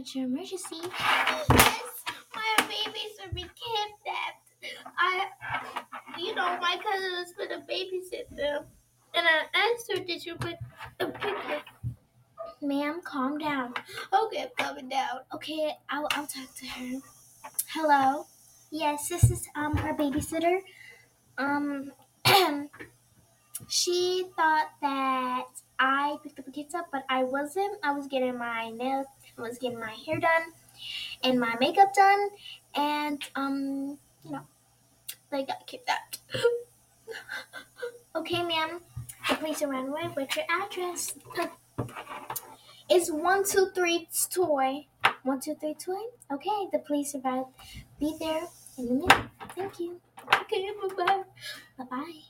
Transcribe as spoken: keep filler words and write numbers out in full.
major emergency. Yes, my babies are being kidnapped. I, you know, my cousin was going to babysit them. And I asked her, did you put a picture? Ma'am, calm down. Okay, I'm calming down. Okay, I'll, I'll talk to her. Hello? Yes, this is um our babysitter. Um, she thought that I picked up the kids up, but I wasn't. I was getting my nails, I was getting my hair done, and my makeup done, and um, you know, they got kidnapped. Okay, ma'am. The police are running away. What's your address? It's one two three toy. One two three toy. Okay, the police are about to be there in a minute. Thank you. Okay, bye bye. Bye bye.